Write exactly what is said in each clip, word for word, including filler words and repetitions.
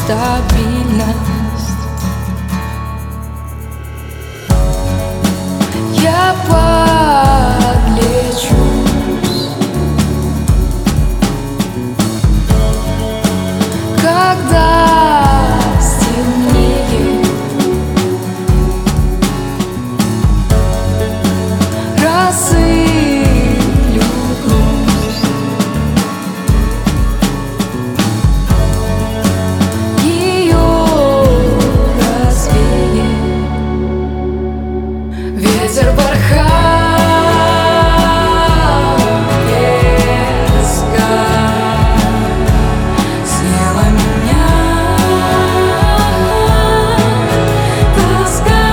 стабильность. Я подлечусь, когда стемнеет, рассыплю грусть. Ее развеет ветер бархат песка. Съела меня тоска,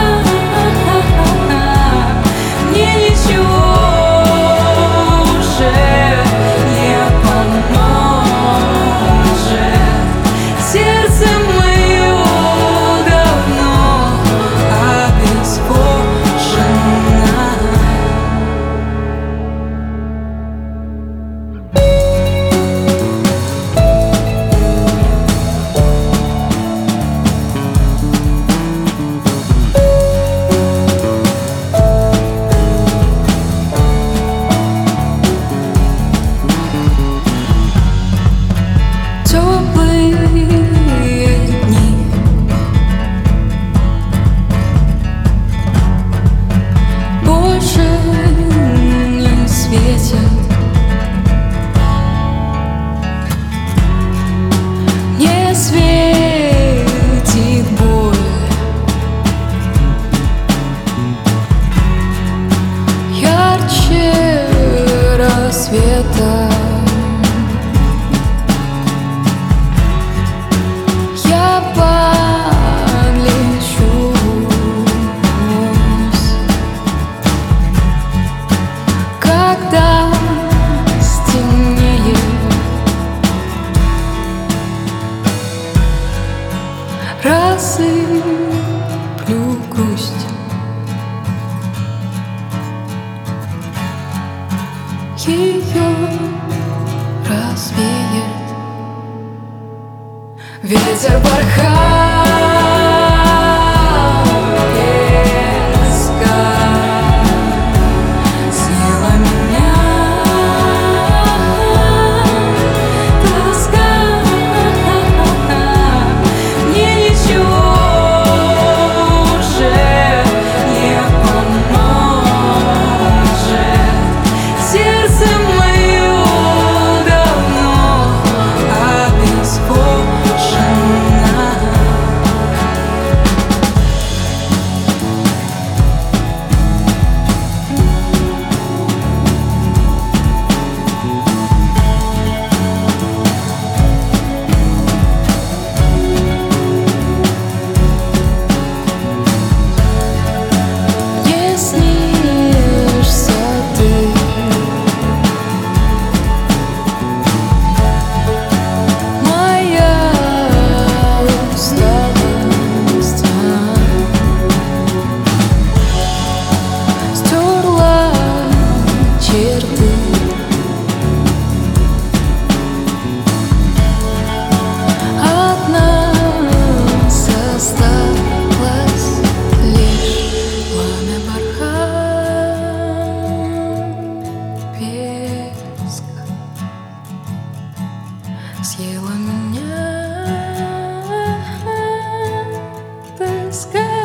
мне ничего уже не поможет. Сердце мое давно обеспокоено. Теплые дни, больше не светят, не светит боль. Ярче рассвета я подлечусь, когда стемнеет, рассыплю грусть. Ее развеет ветер бархат песка. Съела меня тоска, мне ничего уже не поможет. Сердце мое давно обеспокоено. Не снишься ты, моя усталость стерла черты. От нас осталось лишь пламя бархат песка. Съела меня тоска.